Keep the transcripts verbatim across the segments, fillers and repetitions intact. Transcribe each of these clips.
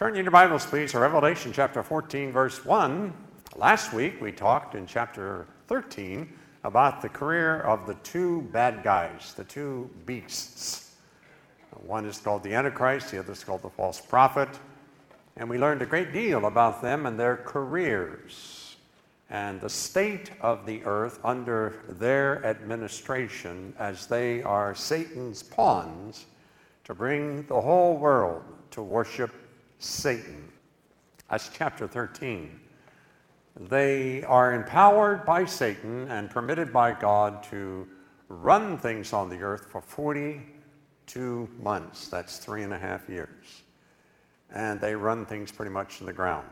Turn your Bibles, please, to Revelation chapter fourteen, verse one. Last week we talked in chapter thirteen about the career of the two bad guys, the two beasts. One is called the Antichrist, the other is called the false prophet. And we learned a great deal about them and their careers and the state of the earth under their administration as they are Satan's pawns to bring the whole world to worship Satan. That's chapter thirteen. They are empowered by Satan and permitted by God to run things on the earth for forty-two months. That's three and a half years. And they run things pretty much in the ground.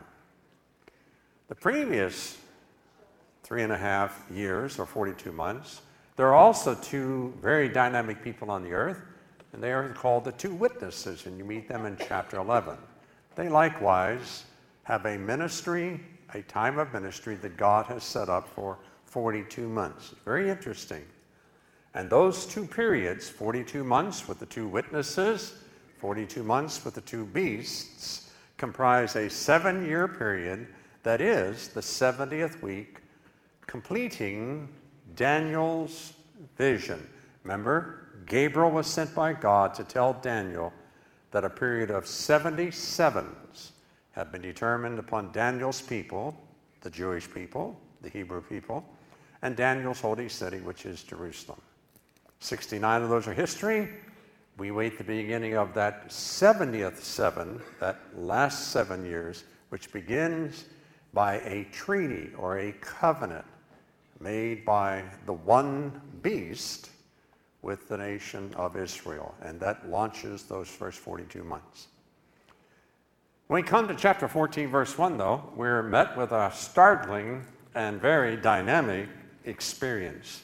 The previous three and a half years, or forty-two months, there are also two very dynamic people on the earth, and they are called the two witnesses, and you meet them in chapter eleven. They likewise have a ministry, a time of ministry that God has set up for forty-two months. Very interesting. And those two periods, forty-two months with the two witnesses, forty-two months with the two beasts, comprise a seven-year period that is the seventieth week, completing Daniel's vision. Remember, Gabriel was sent by God to tell Daniel that a period of seventy sevens had been determined upon Daniel's people, the Jewish people, the Hebrew people, and Daniel's holy city, which is Jerusalem. sixty-nine of those are history. We wait the beginning of that seventieth seven, that last seven years, which begins by a treaty or a covenant made by the one beast with the nation of Israel, and that launches those first forty-two months. When we come to chapter fourteen, verse one, though, we're met with a startling and very dynamic experience.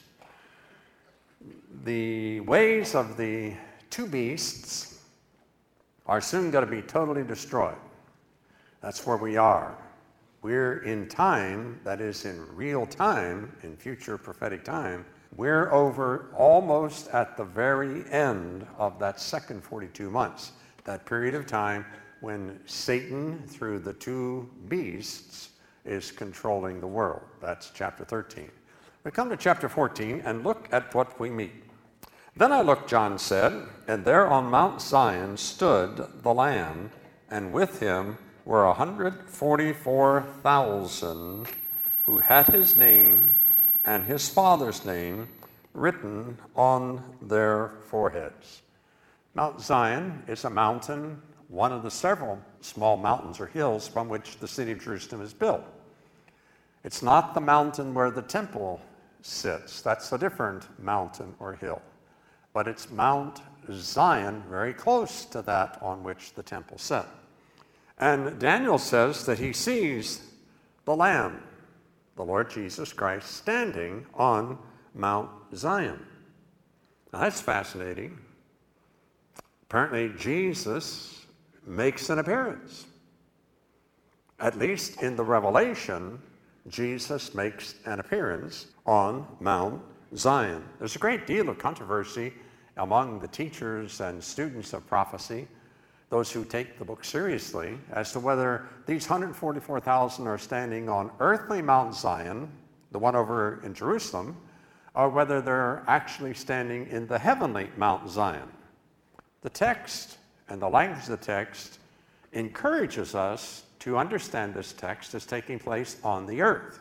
The ways of the two beasts are soon going to be totally destroyed. That's where we are. We're in time, that is in real time, in future prophetic time. We're over almost at the very end of that second forty-two months, that period of time when Satan, through the two beasts, is controlling the world. That's chapter thirteen. We come to chapter fourteen and look at what we meet. Then I looked, John said, and there on Mount Zion stood the Lamb, and with him were one hundred forty-four thousand who had his name and his Father's name written on their foreheads. Mount Zion is a mountain, one of the several small mountains or hills from which the city of Jerusalem is built. It's not the mountain where the temple sits. That's a different mountain or hill. But it's Mount Zion, very close to that on which the temple sat. And Daniel says that he sees the Lamb, the Lord Jesus Christ, standing on Mount Zion. Now that's fascinating. Apparently Jesus makes an appearance. At least in the Revelation, Jesus makes an appearance on Mount Zion. There's a great deal of controversy among the teachers and students of prophecy, those who take the book seriously, as to whether these one hundred forty-four thousand are standing on earthly Mount Zion, the one over in Jerusalem, or whether they're actually standing in the heavenly Mount Zion. The text and the language of the text encourages us to understand this text as taking place on the earth.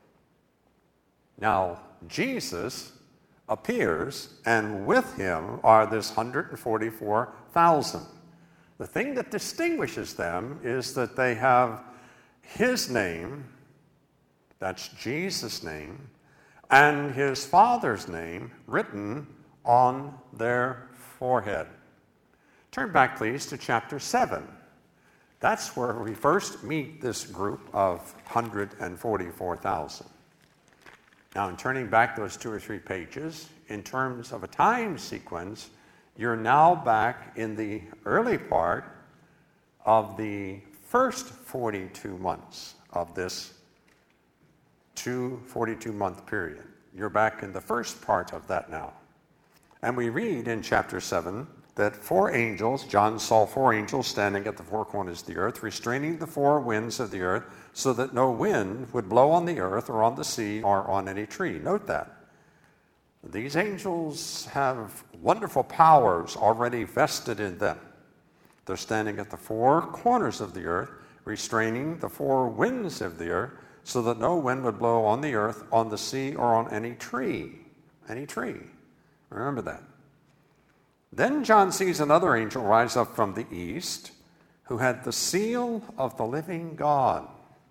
Now, Jesus appears, and with him are this one hundred forty-four thousand. The thing that distinguishes them is that they have his name, that's Jesus' name, and his Father's name written on their forehead. Turn back, please, to chapter seven. That's where we first meet this group of one hundred forty-four thousand. Now, in turning back those two or three pages, in terms of a time sequence, you're now back in the early part of the first forty-two months of this two forty-two month period. You're back in the first part of that now. And we read in chapter seven, that four angels, John saw four angels standing at the four corners of the earth, restraining the four winds of the earth, so that no wind would blow on the earth or on the sea or on any tree. Note that. These angels have wonderful powers already vested in them. They're standing at the four corners of the earth, restraining the four winds of the earth, so that no wind would blow on the earth, on the sea, or on any tree. Any tree. Remember that. Then John sees another angel rise up from the east, who had the seal of the living God.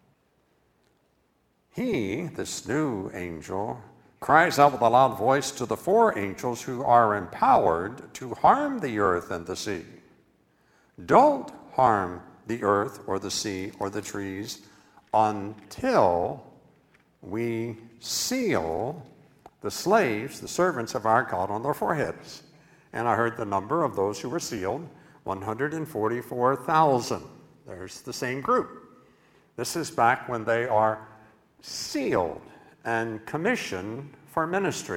He, this new angel, cries out with a loud voice to the four angels who are empowered to harm the earth and the sea. Don't harm the earth or the sea or the trees until we seal the slaves, the servants of our God, on their foreheads. And I heard the number of those who were sealed, one hundred forty-four thousand. There's the same group. This is back when they are sealed and commissioned for ministry.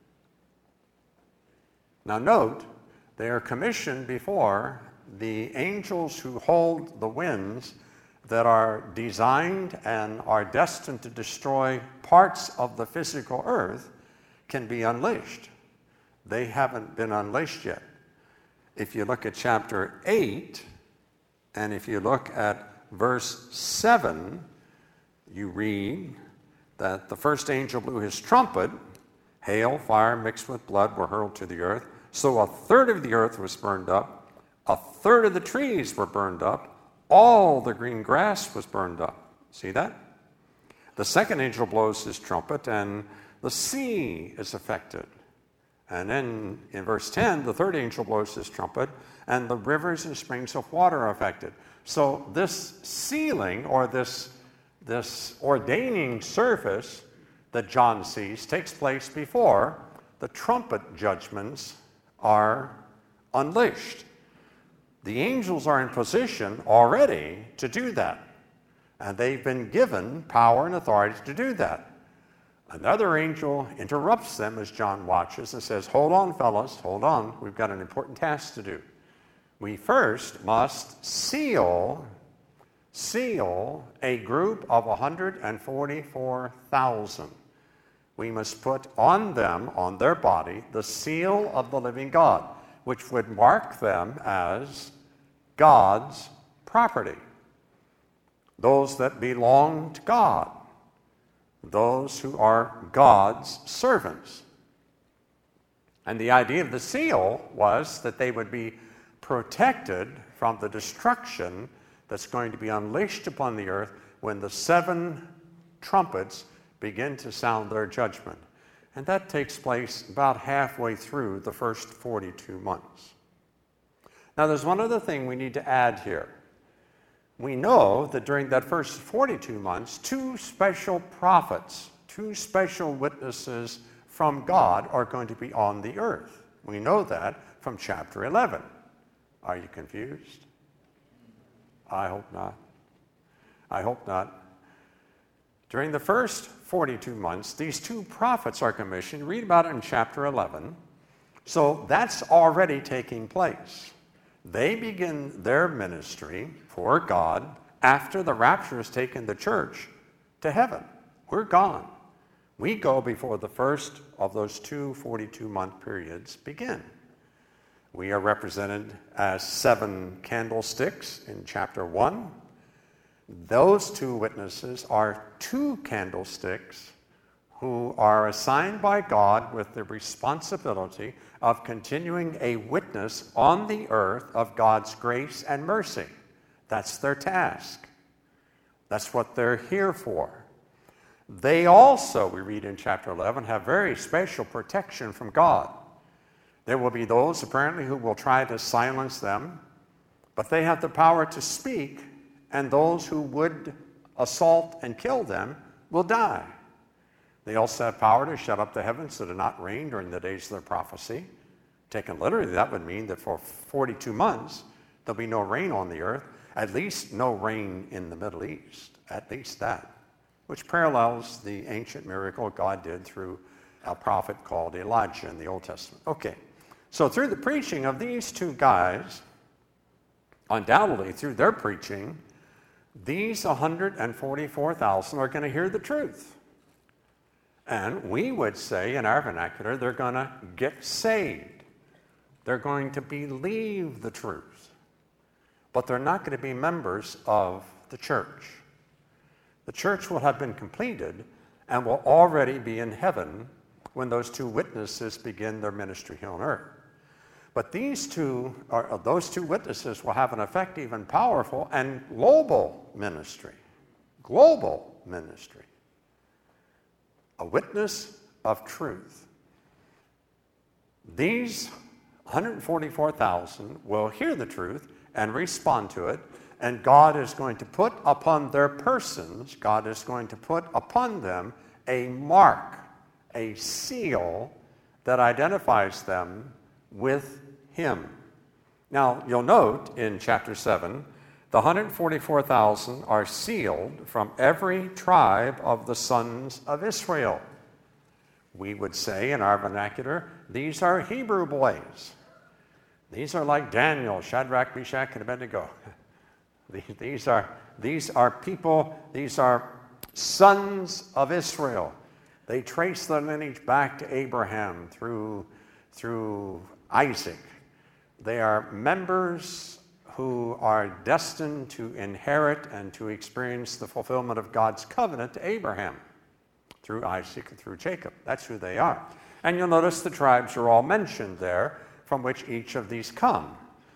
Now note, they are commissioned before the angels who hold the winds that are designed and are destined to destroy parts of the physical earth can be unleashed. They haven't been unleashed yet. If you look at chapter eight, and if you look at verse seven, you read that the first angel blew his trumpet, hail, fire mixed with blood were hurled to the earth, so a third of the earth was burned up, a third of the trees were burned up, all the green grass was burned up. See that? The second angel blows his trumpet, and the sea is affected. And then in verse ten, the third angel blows his trumpet, and the rivers and springs of water are affected. So this sealing, or this, this ordaining service that John sees takes place before the trumpet judgments are unleashed. The angels are in position already to do that, and they've been given power and authority to do that. Another angel interrupts them as John watches and says, hold on, fellas, hold on. We've got an important task to do. We first must seal, seal a group of one hundred forty-four thousand. We must put on them, on their body, the seal of the living God, which would mark them as God's property. Those that belong to God. Those who are God's servants. And the idea of the seal was that they would be protected from the destruction that's going to be unleashed upon the earth when the seven trumpets begin to sound their judgment. And that takes place about halfway through the first forty-two months. Now there's one other thing we need to add here. We know that during that first forty-two months, two special prophets, two special witnesses from God are going to be on the earth. We know that from chapter eleven. Are you confused? I hope not. I hope not. During the first forty-two months, these two prophets are commissioned. Read about it in chapter eleven. So that's already taking place. They begin their ministry for God after the rapture has taken the church to heaven. We're gone. We go before the first of those two forty-two-month periods begin. We are represented as seven candlesticks in chapter one. Those two witnesses are two candlesticks who are assigned by God with the responsibility of continuing a witness on the earth of God's grace and mercy. That's their task. That's what they're here for. They also, we read in chapter eleven, have very special protection from God. There will be those apparently who will try to silence them, but they have the power to speak, and those who would assault and kill them will die. They also have power to shut up the heavens so to not rain during the days of their prophecy. Taken literally, that would mean that for forty-two months, there'll be no rain on the earth, at least no rain in the Middle East, at least that, which parallels the ancient miracle God did through a prophet called Elijah in the Old Testament. Okay, So through the preaching of these two guys, undoubtedly through their preaching, these one hundred forty-four thousand are going to hear the truth. And we would say in our vernacular, they're going to get saved. They're going to believe the truth. But they're not going to be members of the church. The church will have been completed and will already be in heaven when those two witnesses begin their ministry here on earth. But these two, or those two witnesses will have an effective and powerful and global ministry. Global ministry. A witness of truth. These one hundred forty-four thousand will hear the truth and respond to it, and God is going to put upon their persons, God is going to put upon them a mark, a seal that identifies them with Him. Now, you'll note in chapter seven, the one hundred forty-four thousand are sealed from every tribe of the sons of Israel. We would say in our vernacular, these are Hebrew boys. These are like Daniel, Shadrach, Meshach, and Abednego. These are, these are people, these are sons of Israel. They trace their lineage back to Abraham through, through Isaac. They are members who are destined to inherit and to experience the fulfillment of God's covenant to Abraham through Isaac and through Jacob. That's who they are. And you'll notice the tribes are all mentioned there from which each of these come.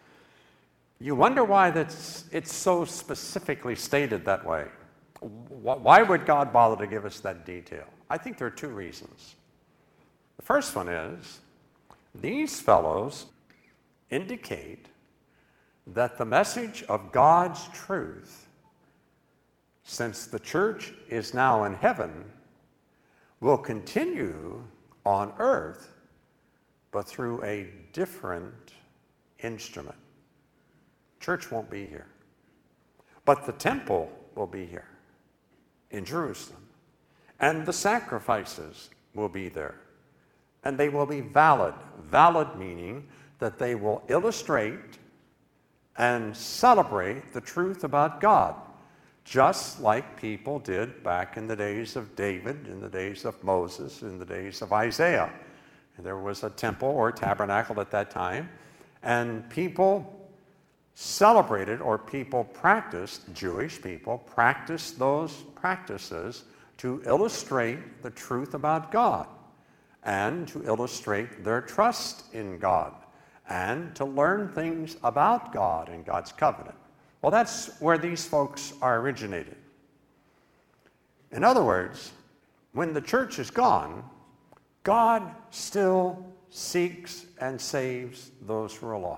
You wonder why that's, it's so specifically stated that way. Why would God bother to give us that detail? I think there are two reasons. The first one is, these fellows indicate that the message of God's truth, since the church is now in heaven, will continue on earth, but through a different instrument. Church won't be here, but the temple will be here in Jerusalem, and the sacrifices will be there, and they will be valid. Valid meaning that they will illustrate and celebrate the truth about God, just like people did back in the days of David, in the days of Moses, in the days of Isaiah. There was a temple or tabernacle at that time, and people celebrated, or people practiced, Jewish people practiced those practices to illustrate the truth about God and to illustrate their trust in God and to learn things about God and God's covenant. Well, that's where these folks are originated. In other words, when the church is gone, God still seeks and saves those who are lost.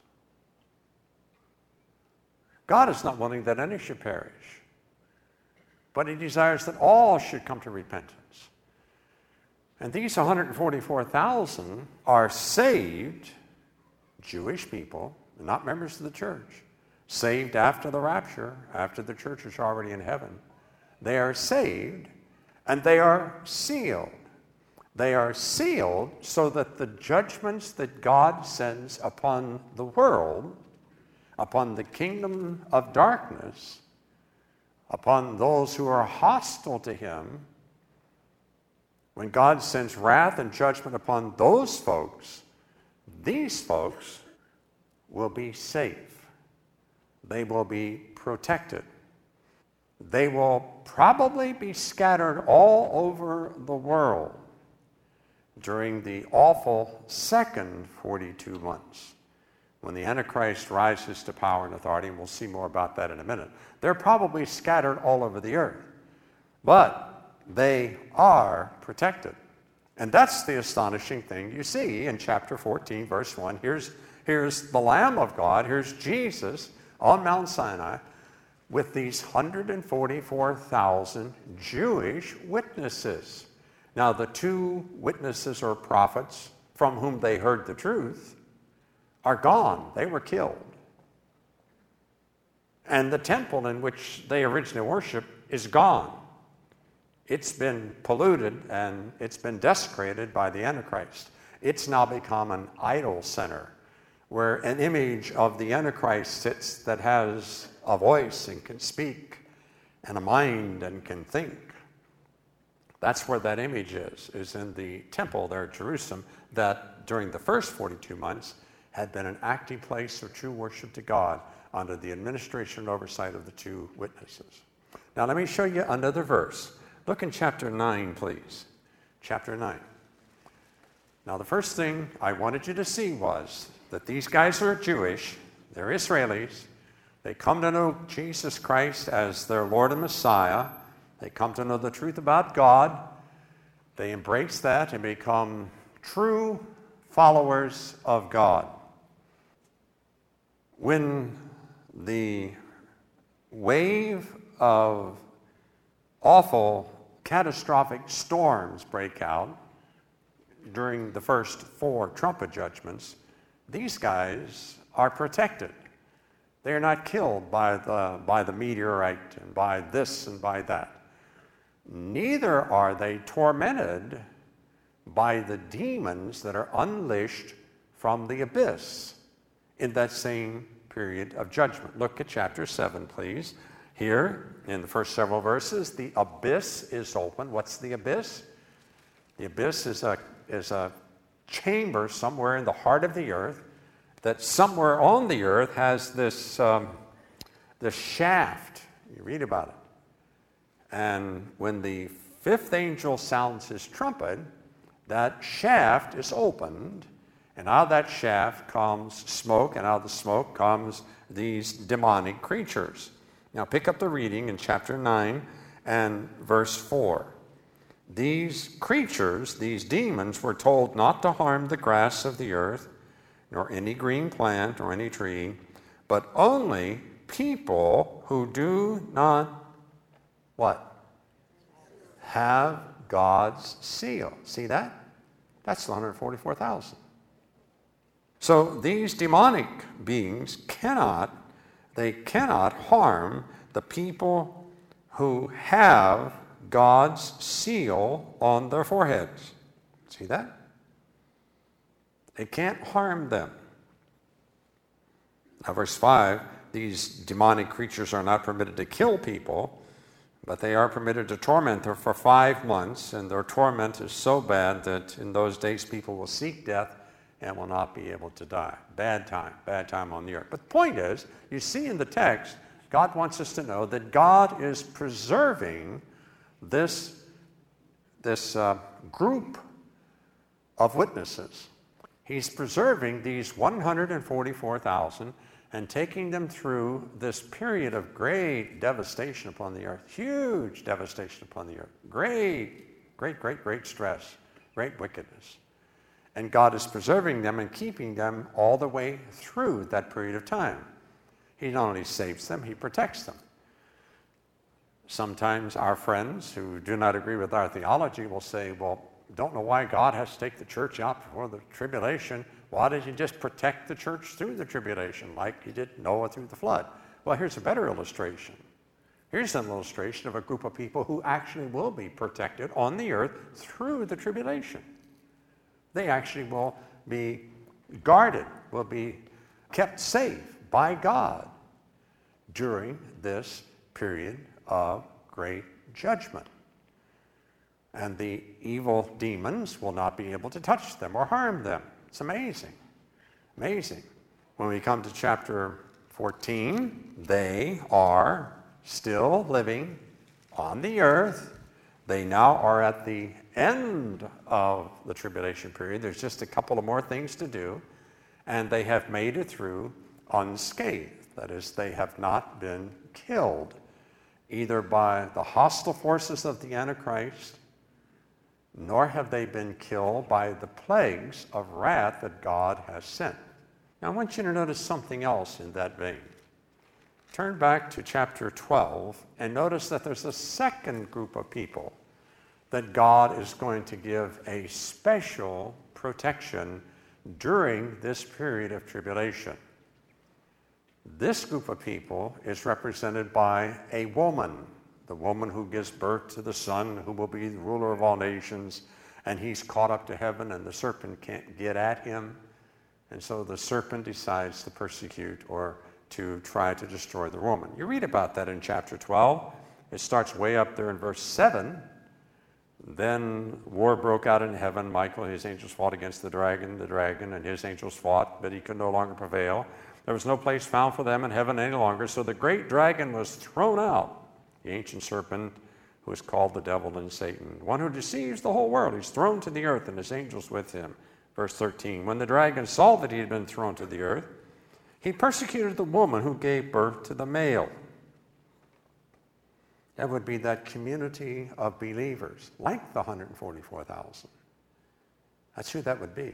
God is not willing that any should perish, but He desires that all should come to repentance. And these one hundred forty-four thousand are saved Jewish people, not members of the church, saved after the rapture, after the church is already in heaven. They are saved and they are sealed. They are sealed so that the judgments that God sends upon the world, upon the kingdom of darkness, upon those who are hostile to Him, when God sends wrath and judgment upon those folks, these folks will be safe. They will be protected. They will probably be scattered all over the world during the awful second forty-two months, when the Antichrist rises to power and authority, and we'll see more about that in a minute. They're probably scattered all over the earth, but they are protected. And that's the astonishing thing you see in chapter fourteen, verse one. Here's, here's the Lamb of God, here's Jesus on Mount Sinai with these one hundred forty-four thousand Jewish witnesses. Now, the two witnesses or prophets from whom they heard the truth are gone. They were killed. And the temple in which they originally worshiped is gone. It's been polluted and it's been desecrated by the Antichrist. It's now become an idol center where an image of the Antichrist sits that has a voice and can speak and a mind and can think. That's where that image is, is in the temple there at Jerusalem that during the first forty-two months had been an active place of true worship to God under the administration and oversight of the two witnesses. Now let me show you another verse. Look in chapter nine, please. Chapter nine. Now the first thing I wanted you to see was that these guys are Jewish, they're Israelis, they come to know Jesus Christ as their Lord and Messiah, they come to know the truth about God, they embrace that and become true followers of God. When the wave of awful, catastrophic storms break out during the first four trumpet judgments, these guys are protected. They are not killed by the, by the meteorite and by this and by that. Neither are they tormented by the demons that are unleashed from the abyss in that same period of judgment. Look at chapter seven, please. Here, in the first several verses, the abyss is open. What's the abyss? The abyss is a, is a chamber somewhere in the heart of the earth that somewhere on the earth has this, um, this shaft. You read about it. And when the fifth angel sounds his trumpet, that shaft is opened, and out of that shaft comes smoke, and out of the smoke comes these demonic creatures. Now pick up the reading in chapter nine and verse four. These creatures, these demons, were told not to harm the grass of the earth, nor any green plant or any tree, but only people who do not, what? Have God's seal. See that? That's one hundred forty-four thousand. So these demonic beings cannot, they cannot harm the people who have God's seal on their foreheads. See that? They can't harm them. Now, verse five, these demonic creatures are not permitted to kill people, but they are permitted to torment them for five months, and their torment is so bad that in those days people will seek death and will not be able to die. Bad time, bad time on the earth. But the point is, you see in the text, God wants us to know that God is preserving this, this uh, group of witnesses. He's preserving these one hundred forty-four thousand and taking them through this period of great devastation upon the earth, huge devastation upon the earth, great, great, great, great stress, great wickedness. And God is preserving them and keeping them all the way through that period of time. He not only saves them, he protects them. Sometimes our friends who do not agree with our theology will say, well, don't know why God has to take the church out before the tribulation. Why did he just protect the church through the tribulation like he did Noah through the flood? Well, here's a better illustration. Here's an illustration of a group of people who actually will be protected on the earth through the tribulation. They actually will be guarded, will be kept safe by God during this period of great judgment. And the evil demons will not be able to touch them or harm them. It's amazing. Amazing. When we come to chapter fourteen, they are still living on the earth. They now are at the end of the tribulation period. There's just a couple of more things to do, and they have made it through unscathed. That is, they have not been killed either by the hostile forces of the Antichrist, nor have they been killed by the plagues of wrath that God has sent. Now, I want you to notice something else in that vein. Turn back to chapter twelve and notice that there's a second group of people that God is going to give a special protection during this period of tribulation. This group of people is represented by a woman, the woman who gives birth to the Son, who will be the ruler of all nations, and he's caught up to heaven, and the serpent can't get at him. And so the serpent decides to persecute or to try to destroy the woman. You read about that in chapter twelve. It starts way up there in verse seven. Then war broke out in heaven. Michael and his angels fought against the dragon. The dragon and his angels fought, but he could no longer prevail. There was no place found for them in heaven any longer. So the great dragon was thrown out, the ancient serpent who is called the devil and Satan, one who deceives the whole world. He's thrown to the earth and his angels with him. Verse thirteen, when the dragon saw that he had been thrown to the earth, he persecuted the woman who gave birth to the male. That would be that community of believers, like the one hundred forty-four thousand. That's who that would be.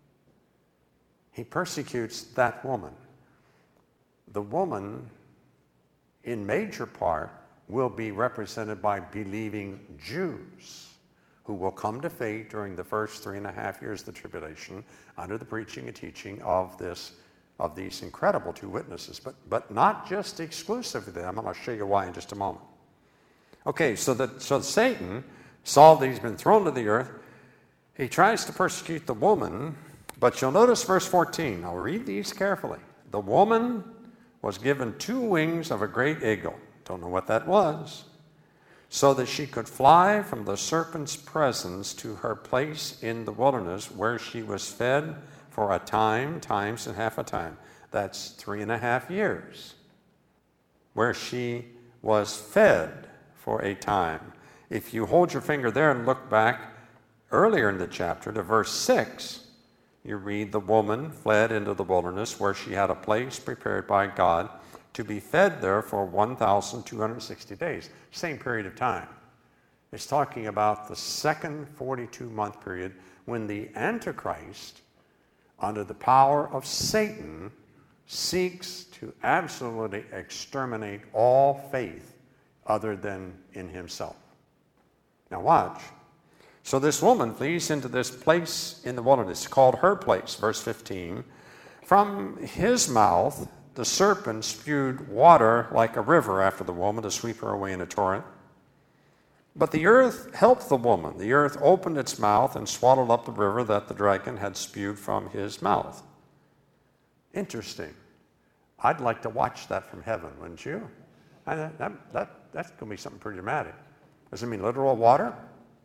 He persecutes that woman. The woman, in major part, will be represented by believing Jews who will come to faith during the first three and a half years of the tribulation under the preaching and teaching of this, of these incredible two witnesses, but, but not just exclusive to them. I'm going to show you why in just a moment. Okay, so that so Satan saw that he's been thrown to the earth. He tries to persecute the woman, but you'll notice verse fourteen. I'll read these carefully. The woman was given two wings of a great eagle. Don't know what that was. So that she could fly from the serpent's presence to her place in the wilderness, where she was fed for a time, times and half a time. That's three and a half years. Where she was fed for a time. If you hold your finger there and look back earlier in the chapter to verse six, you read, the woman fled into the wilderness where she had a place prepared by God to be fed there for one thousand two hundred sixty days. Same period of time. It's talking about the second forty-two month period when the Antichrist, under the power of Satan, seeks to absolutely exterminate all faith other than in himself. Now watch. So this woman flees into this place in the wilderness called her place, verse fifteen. From his mouth the serpent spewed water like a river after the woman to sweep her away in a torrent. But the earth helped the woman. The earth opened its mouth and swallowed up the river that the dragon had spewed from his mouth. Interesting. I'd like to watch that from heaven, wouldn't you? I, that, that, that's going to be something pretty dramatic. Does it mean literal water?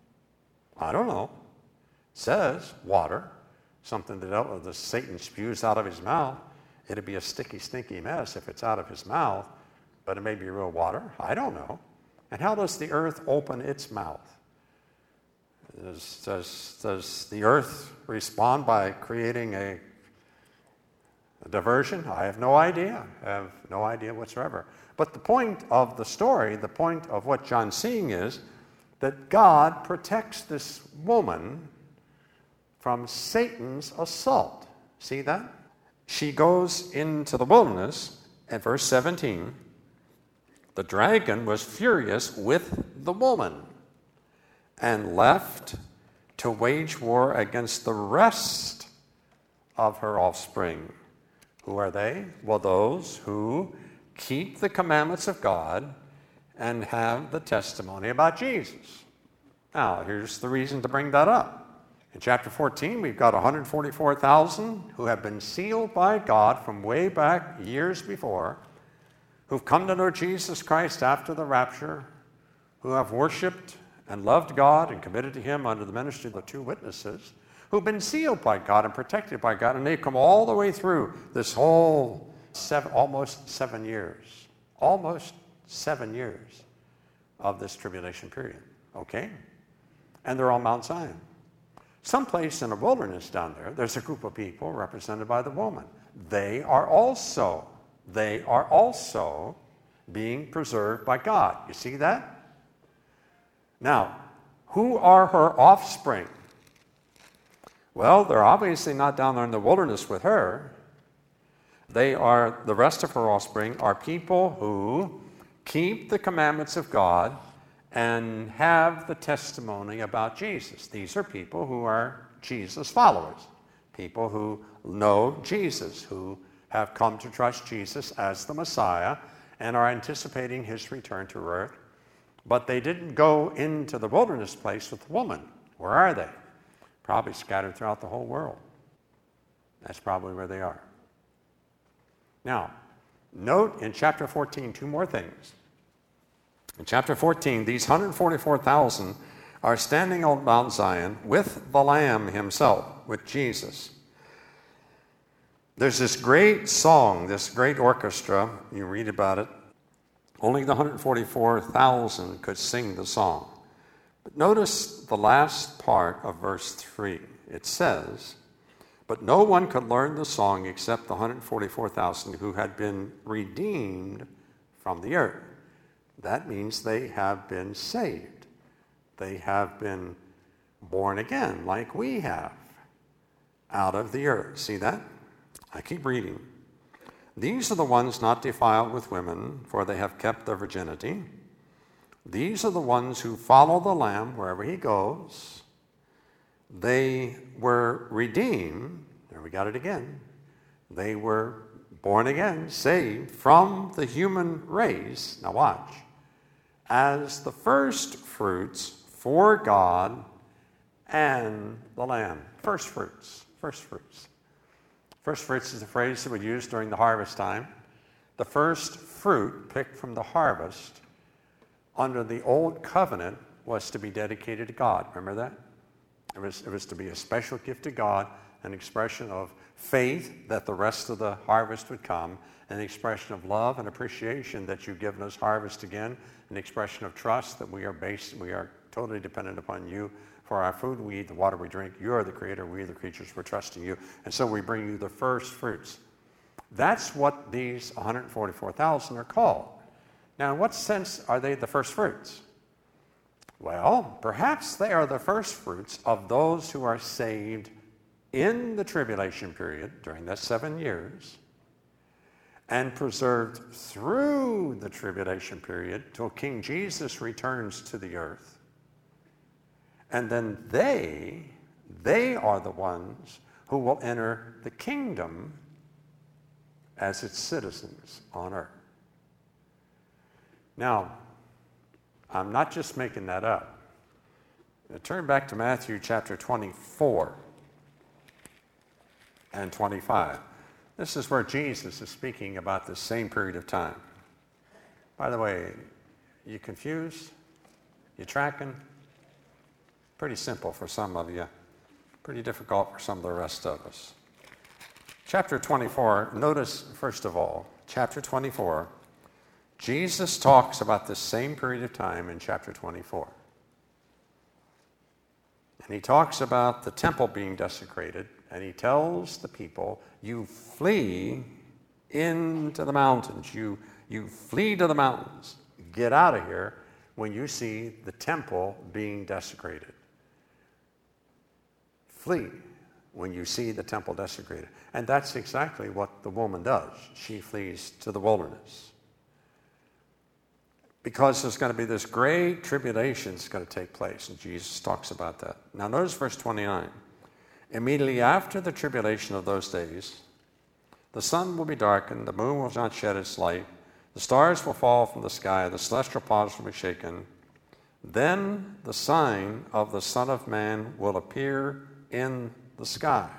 I don't know. It says water, something that the Satan spews out of his mouth. It'd be a sticky, stinky mess if it's out of his mouth, but it may be real water. I don't know. And how does the earth open its mouth? Does, does, does the earth respond by creating a, a diversion? I have no idea. I have no idea whatsoever. But the point of the story, the point of what John's seeing is that God protects this woman from Satan's assault. See that? She goes into the wilderness at verse seventeen. The dragon was furious with the woman and left to wage war against the rest of her offspring. Who are they? Well, those who keep the commandments of God and have the testimony about Jesus. Now, here's the reason to bring that up. In chapter fourteen, we've got one hundred forty-four thousand who have been sealed by God from way back years before, who've come to know Jesus Christ after the rapture, who have worshiped and loved God and committed to Him under the ministry of the two witnesses, who've been sealed by God and protected by God, and they've come all the way through this whole seven, almost seven years, almost seven years of this tribulation period, okay? And they're on Mount Zion. Someplace in the wilderness down there, there's a group of people represented by the woman. They are also, they are also being preserved by God. You see that? Now, who are her offspring? Well, they're obviously not down there in the wilderness with her. They are, the rest of her offspring are people who keep the commandments of God and have the testimony about Jesus. These are people who are Jesus followers, people who know Jesus, who have come to trust Jesus as the Messiah and are anticipating His return to earth. But they didn't go into the wilderness place with the woman. Where are they? Probably scattered throughout the whole world. That's probably where they are. Now, note in chapter fourteen two more things. In chapter fourteen, these one hundred forty-four thousand are standing on Mount Zion with the Lamb himself, with Jesus. There's this great song, this great orchestra. You read about it. Only the one hundred forty-four thousand could sing the song. But notice the last part of verse three. It says, "But no one could learn the song except the one hundred forty-four thousand who had been redeemed from the earth." That means they have been saved. They have been born again, like we have, out of the earth. See that? I keep reading. "These are the ones not defiled with women, for they have kept their virginity. These are the ones who follow the Lamb wherever he goes. They were redeemed," there we got it again, "they were born again, saved from the human race," now watch, "as the first fruits for God and the Lamb." First fruits, first fruits. First fruits is a phrase that we use during the harvest time. The first fruit picked from the harvest under the old covenant was to be dedicated to God. Remember that? It was, it was to be a special gift to God, an expression of faith that the rest of the harvest would come, an expression of love and appreciation that you've given us harvest again, an expression of trust that we are based, we are totally dependent upon you for our food we eat, the water we drink. You are the creator, we are the creatures, we're trusting you. And so we bring you the first fruits. That's what these one hundred forty-four thousand are called. Now, in what sense are they the first fruits? Well, perhaps they are the first fruits of those who are saved in the tribulation period during that seven years and preserved through the tribulation period till King Jesus returns to the earth. And then they, they are the ones who will enter the kingdom as its citizens on earth. Now, I'm not just making that up. Now, turn back to Matthew chapter twenty-four and twenty-five. This is where Jesus is speaking about the same period of time. By the way, you confused? You tracking? Pretty simple for some of you. Pretty difficult for some of the rest of us. Chapter twenty-four, notice first of all, chapter twenty-four, Jesus talks about the same period of time in chapter twenty-four. And he talks about the temple being desecrated, and he tells the people, you flee into the mountains. You, you flee to the mountains. Get out of here when you see the temple being desecrated. Flee when you see the temple desecrated. And that's exactly what the woman does. She flees to the wilderness. Because there's going to be this great tribulation that's going to take place, and Jesus talks about that. Now notice verse twenty-nine. Immediately after the tribulation of those days, the sun will be darkened, the moon will not shed its light, the stars will fall from the sky, the celestial powers will be shaken. Then the sign of the Son of Man will appear in the sky.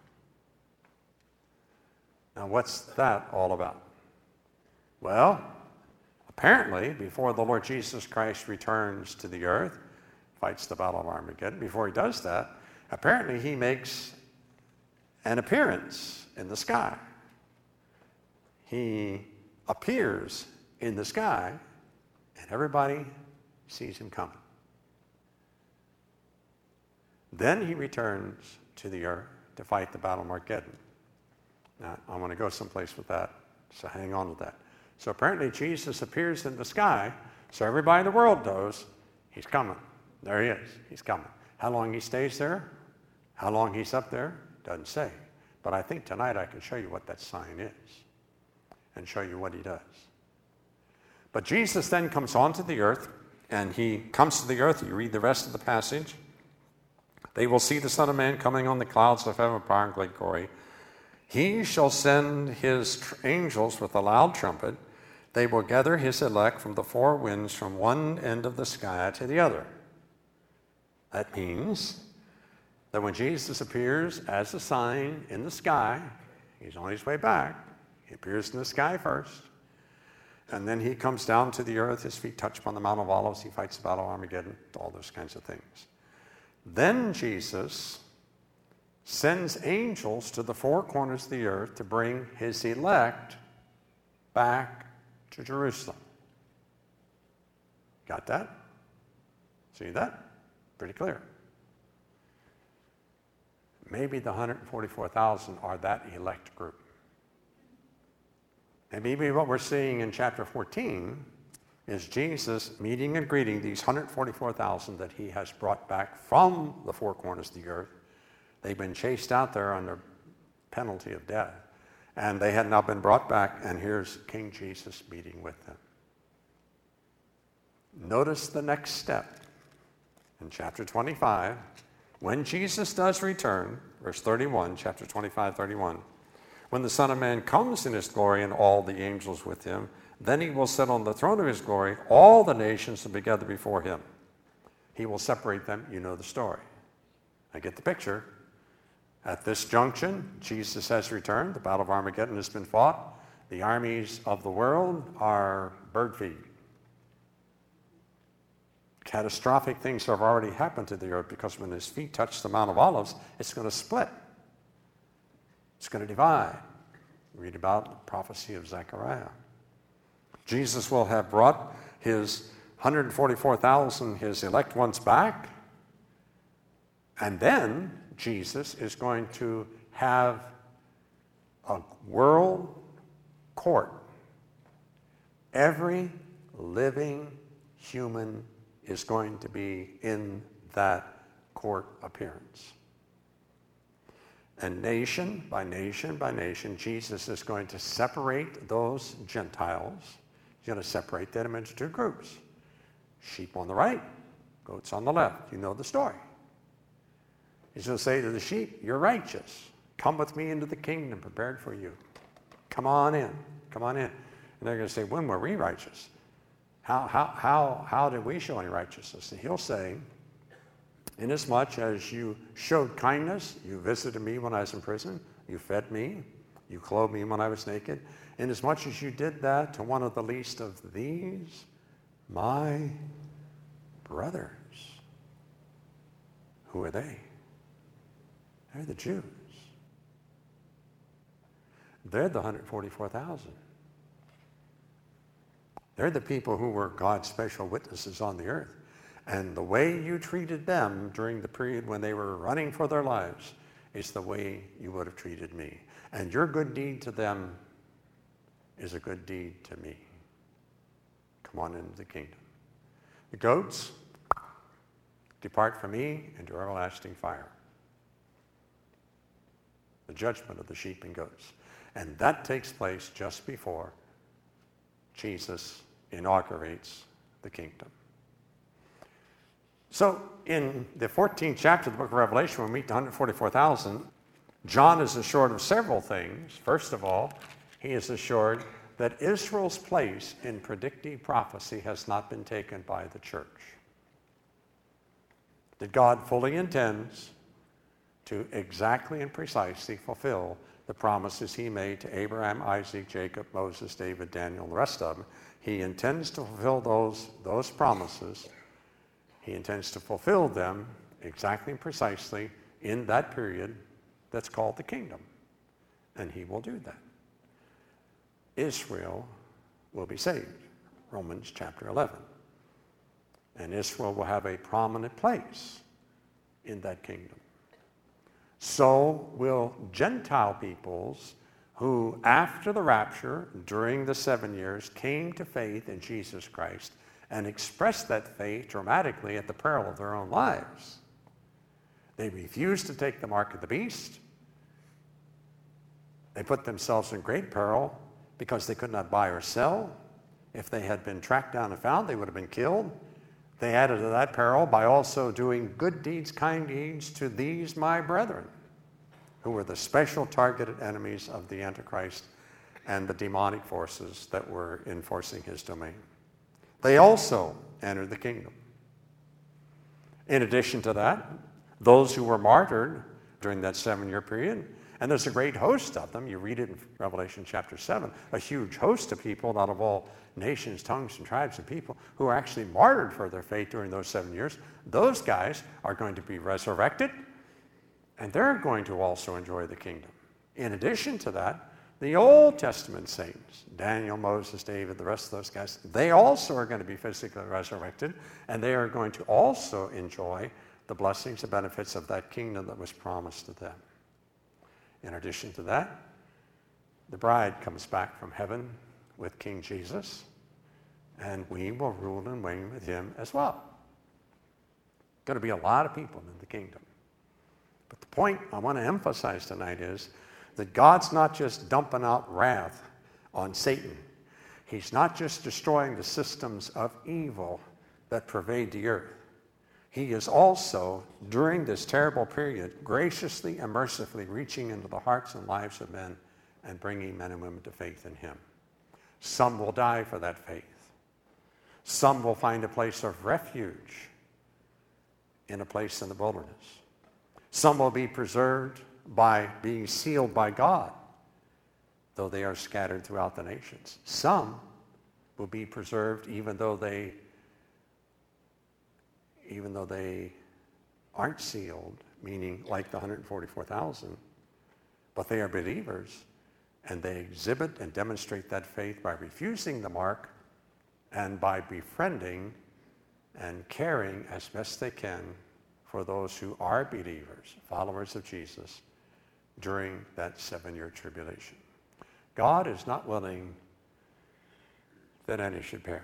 Now what's that all about? Well, apparently, before the Lord Jesus Christ returns to the earth, fights the battle of Armageddon, before he does that, apparently he makes an appearance in the sky. He appears in the sky, and everybody sees him coming. Then he returns to the earth to fight the battle of Armageddon. Now, I want to go someplace with that, so hang on with that. So apparently Jesus appears in the sky, so everybody in the world knows he's coming. There he is. He's coming. How long he stays there, how long he's up there, doesn't say. But I think tonight I can show you what that sign is and show you what he does. But Jesus then comes onto the earth, and he comes to the earth. You read the rest of the passage. They will see the Son of Man coming on the clouds of heaven with power and great glory. He shall send his tr- angels with a loud trumpet. They will gather his elect from the four winds, from one end of the sky to the other. That means that when Jesus appears as a sign in the sky, he's on his way back. He appears in the sky first. And then he comes down to the earth. His feet touch upon the Mount of Olives. He fights the battle of Armageddon, all those kinds of things. Then Jesus sends angels to the four corners of the earth to bring his elect back to Jerusalem. Got that? See that? Pretty clear. Maybe the one hundred forty-four thousand are that elect group. And maybe what we're seeing in chapter fourteen is Jesus meeting and greeting these one hundred forty-four thousand that he has brought back from the four corners of the earth. They've been chased out there under penalty of death. And they had now been brought back, and here's King Jesus meeting with them. Notice the next step. In chapter twenty-five, when Jesus does return, verse thirty-one, chapter twenty-five, thirty-one, when the Son of Man comes in his glory and all the angels with him, then he will sit on the throne of his glory. All the nations will be gathered before him. He will separate them. You know the story. I get the picture. At this junction, Jesus has returned. The Battle of Armageddon has been fought. The armies of the world are bird feed. Catastrophic things have already happened to the earth because when his feet touch the Mount of Olives, it's going to split. It's going to divide. Read about the prophecy of Zechariah. Jesus will have brought his one hundred forty-four thousand, his elect ones back, and then Jesus is going to have a world court. Every living human is going to be in that court appearance. And nation by nation by nation, Jesus is going to separate those Gentiles. He's going to separate them into two groups. Sheep on the right, goats on the left. You know the story. He's going to say to the sheep, you're righteous. Come with me into the kingdom prepared for you. Come on in. Come on in. And they're going to say, when were we righteous? How, how, how, how did we show any righteousness? And he'll say, inasmuch as you showed kindness, you visited me when I was in prison, you fed me, you clothed me when I was naked, inasmuch as you did that to one of the least of these, my brothers. Who are they? They're the Jews. They're the one hundred forty-four thousand. They're the people who were God's special witnesses on the earth. And the way you treated them during the period when they were running for their lives is the way you would have treated me. And your good deed to them is a good deed to me. Come on into the kingdom. The goats, depart from me into everlasting fire. The judgment of the sheep and goats. And that takes place just before Jesus inaugurates the kingdom. So in the fourteenth chapter of the book of Revelation, when we meet the one hundred forty-four thousand, John is assured of several things. First of all, he is assured that Israel's place in predictive prophecy has not been taken by the church. That God fully intends to exactly and precisely fulfill the promises he made to Abraham, Isaac, Jacob, Moses, David, Daniel, and the rest of them. He intends to fulfill those, those promises. He intends to fulfill them exactly and precisely in that period that's called the kingdom. And he will do that. Israel will be saved. Romans chapter eleven. And Israel will have a prominent place in that kingdom. So will Gentile peoples who, after the rapture, during the seven years, came to faith in Jesus Christ and expressed that faith dramatically at the peril of their own lives. They refused to take the mark of the beast. They put themselves in great peril because they could not buy or sell. If they had been tracked down and found, they would have been killed. They added to that peril by also doing good deeds, kind deeds to these my brethren, who were the special targeted enemies of the Antichrist and the demonic forces that were enforcing his domain. They also entered the kingdom. In addition to that, those who were martyred during that seven-year period. And there's a great host of them. You read it in Revelation chapter seven, a huge host of people out of all nations, tongues, and tribes and people who are actually martyred for their faith during those seven years. Those guys are going to be resurrected, and they're going to also enjoy the kingdom. In addition to that, the Old Testament saints, Daniel, Moses, David, the rest of those guys, they also are going to be physically resurrected, and they are going to also enjoy the blessings and benefits of that kingdom that was promised to them. In addition to that, the bride comes back from heaven with King Jesus, and we will rule and reign with him as well. Going to be a lot of people in the kingdom. But the point I want to emphasize tonight is that God's not just dumping out wrath on Satan. He's not just destroying the systems of evil that pervade the earth. He is also, during this terrible period, graciously and mercifully reaching into the hearts and lives of men and bringing men and women to faith in him. Some will die for that faith. Some will find a place of refuge in a place in the wilderness. Some will be preserved by being sealed by God, though they are scattered throughout the nations. Some will be preserved even though they even though they aren't sealed, meaning like the one hundred forty-four thousand, but they are believers, and they exhibit and demonstrate that faith by refusing the mark and by befriending and caring as best they can for those who are believers, followers of Jesus, during that seven-year tribulation. God is not willing that any should perish.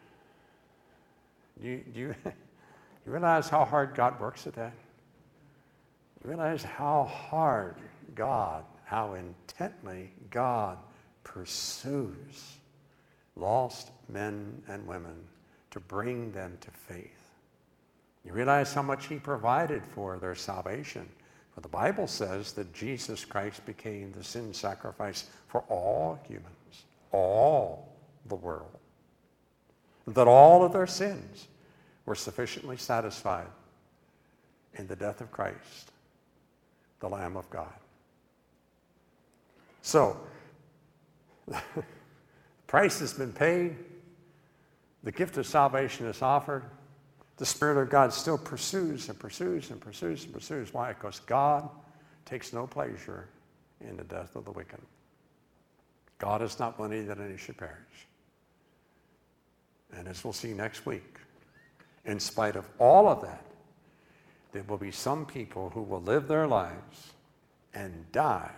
Do you, do you, you realize how hard God works at that? You realize how hard God, how intently God pursues lost men and women to bring them to faith. You realize how much he provided for their salvation. For the Bible says that Jesus Christ became the sin sacrifice for all humans, all the world. That all of their sins were sufficiently satisfied in the death of Christ, the Lamb of God. So, the price has been paid. The gift of salvation is offered. The Spirit of God still pursues and pursues and pursues and pursues. Why? Because God takes no pleasure in the death of the wicked. God is not willing that any should perish. And as we'll see next week, in spite of all of that, there will be some people who will live their lives and die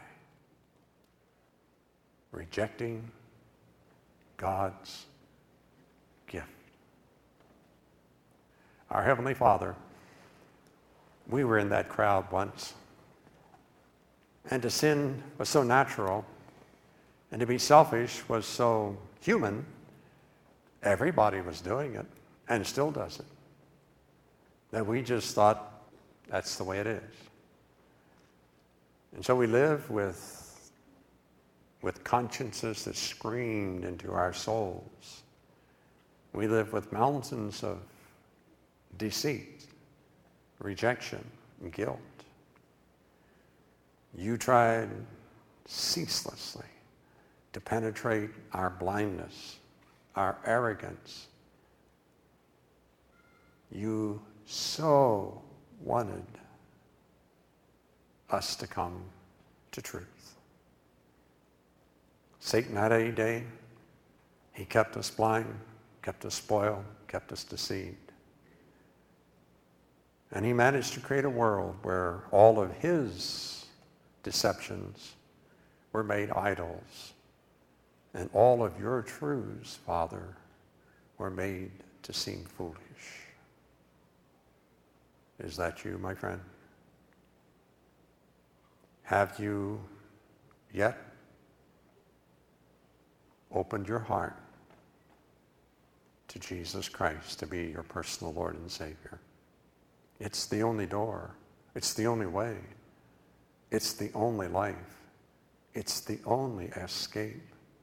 rejecting God's gift. Our Heavenly Father, we were in that crowd once, and to sin was so natural, and to be selfish was so human. Everybody was doing it, and still does it. That we just thought that's the way it is. And so we live with, with consciences that screamed into our souls. We live with mountains of deceit, rejection, and guilt. You tried ceaselessly to penetrate our blindness, our arrogance. You so wanted us to come to truth. Satan had a day. He kept us blind, kept us spoiled, kept us deceived. And he managed to create a world where all of his deceptions were made idols. And all of your truths, Father, were made to seem foolish. Is that you, my friend? Have you yet opened your heart to Jesus Christ to be your personal Lord and Savior? It's the only door. It's the only way. It's the only life. It's the only escape.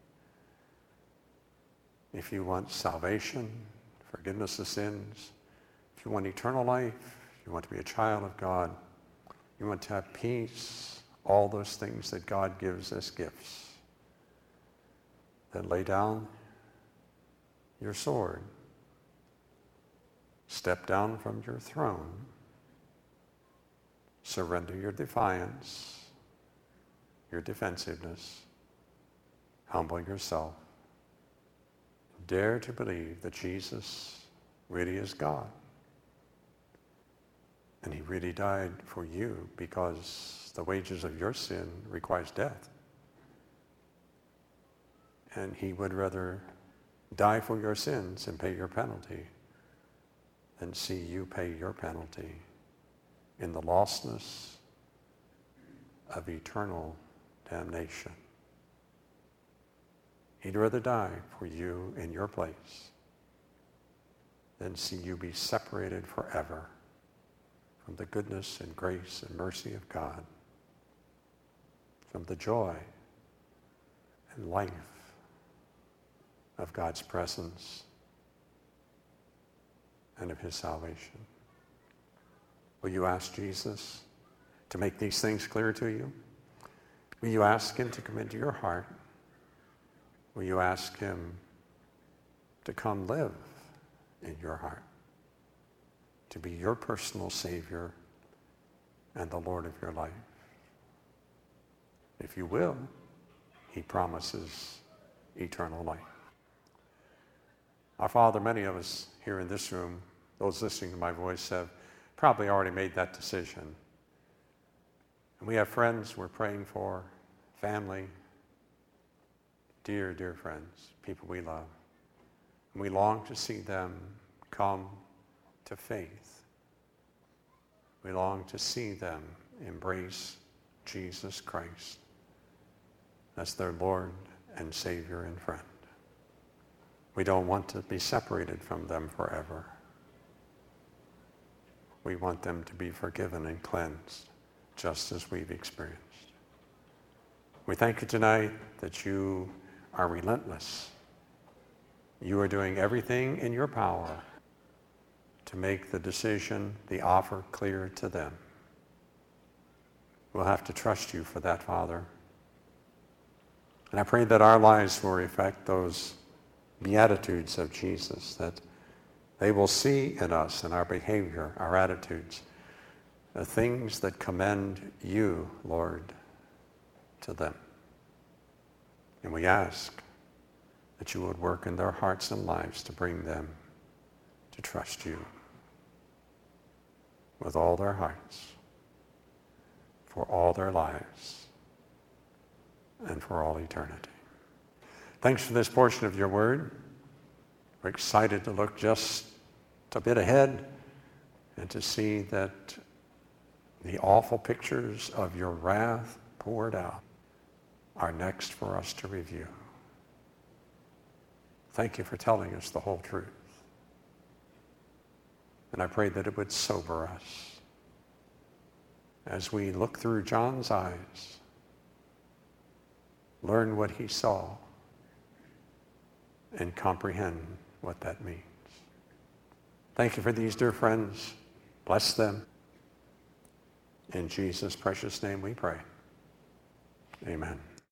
If you want salvation, forgiveness of sins, if you want eternal life, you want to be a child of God, you want to have peace, all those things that God gives as gifts, then lay down your sword, step down from your throne, surrender your defiance, your defensiveness, humble yourself. Dare to believe that Jesus really is God. And he really died for you because the wages of your sin requires death. And he would rather die for your sins and pay your penalty than see you pay your penalty in the lostness of eternal damnation. He'd rather die for you in your place than see you be separated forever from the goodness and grace and mercy of God, from the joy and life of God's presence and of his salvation. Will you ask Jesus to make these things clear to you? Will you ask him to come into your heart? Will you ask him to come live in your heart, to be your personal Savior and the Lord of your life? If you will, he promises eternal life. Our Father, many of us here in this room, those listening to my voice, have probably already made that decision. And we have friends we're praying for, family, dear, dear friends, people we love. And we long to see them come to faith. We long to see them embrace Jesus Christ as their Lord and Savior and friend. We don't want to be separated from them forever. We want them to be forgiven and cleansed, just as we've experienced. We thank you tonight that you are relentless. You are doing everything in your power to make the decision, the offer clear to them. We'll have to trust you for that, Father. And I pray that our lives will reflect those beatitudes of Jesus, that they will see in us, in our behavior, our attitudes, the things that commend you, Lord, to them. And we ask that you would work in their hearts and lives to bring them to trust you with all their hearts, for all their lives, and for all eternity. Thanks for this portion of your word. We're excited to look just a bit ahead and to see that the awful pictures of your wrath poured out are next for us to review. Thank you for telling us the whole truth. And I pray that it would sober us as we look through John's eyes, learn what he saw, and comprehend what that means. Thank you for these dear friends. Bless them. In Jesus' precious name we pray. Amen.